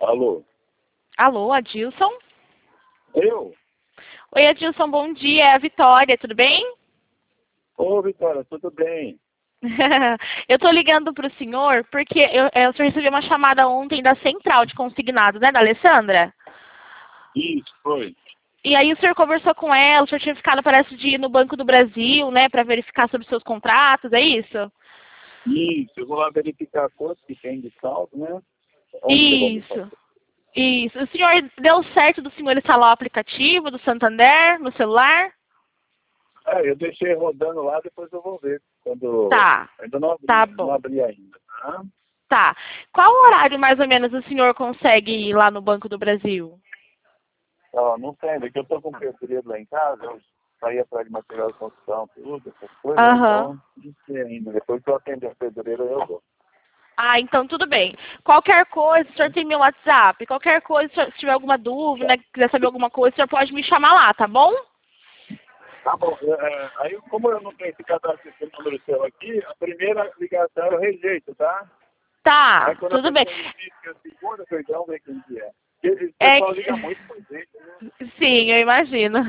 Alô? Alô, Adilson? Eu? Oi, Adilson, bom dia. É a Vitória, tudo bem? Ô, Vitória, tudo bem? Eu tô ligando pro senhor porque o senhor recebeu uma chamada ontem da central de consignados, né, da Alessandra? Isso, foi. E aí o senhor conversou com ela, o senhor tinha ficado, parece, de ir no Banco do Brasil, né, para verificar sobre seus contratos, é isso? Isso, eu vou lá verificar quanto que tem de saldo, né? Onde que eu vou me Isso, fazer? isso. O senhor deu certo do senhor instalar o aplicativo do Santander no celular? Eu deixei rodando lá, depois eu vou ver. Quando... Tá, Ainda não tá abri, não bom. abri ainda, tá? Tá. Qual horário mais ou menos o senhor consegue ir lá no Banco do Brasil? Ó, não sei, ainda que eu tô com pedreiro lá em casa, eu saí atrás de material de construção, tudo, essas coisas, né? Aham. Então, não sei ainda. Depois que eu atender a pedreira, eu vou. Ah, então tudo bem. Qualquer coisa, o senhor tem meu WhatsApp. Qualquer coisa, se tiver alguma dúvida, quiser saber alguma coisa, o senhor pode me chamar lá, tá bom? Tá bom. Aí, como eu não tenho esse cadastro esse número seu aqui, a primeira ligação eu rejeito, tá? Tá, Aí quando a tudo bem. pessoa me diz que é a segunda, perdão, vê quem que é. Porque esse É pessoal liga que... muito pra gente, né? Sim, eu imagino.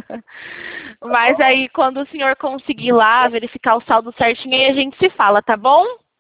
Tá Mas bom? aí, quando o senhor conseguir lá, verificar o saldo certinho, aí a gente se fala, tá bom?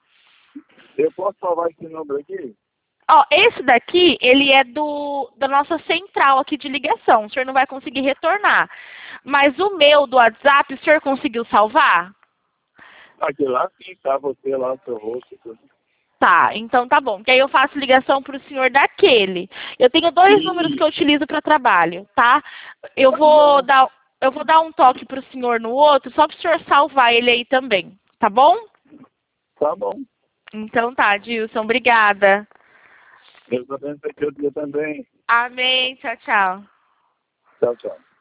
Eu posso salvar esse número aqui? Ó, esse daqui, ele é da nossa central aqui de ligação. O senhor não vai conseguir retornar. Mas o meu do WhatsApp, o senhor conseguiu salvar? Aqui lá sim, tá? Você lá, seu rosto, tudo. Tá, então tá bom. Que aí eu faço ligação pro senhor daquele. Eu tenho dois números que Ih, eu utilizo para trabalho, tá? Eu tá vou bom. dar, eu vou dar um toque pro senhor no outro, só pro senhor salvar ele aí também, tá bom? Tá bom. Então tá, Dilson, obrigada. Deus abençoe teu dia também. Amém, tchau, tchau. Tchau, tchau.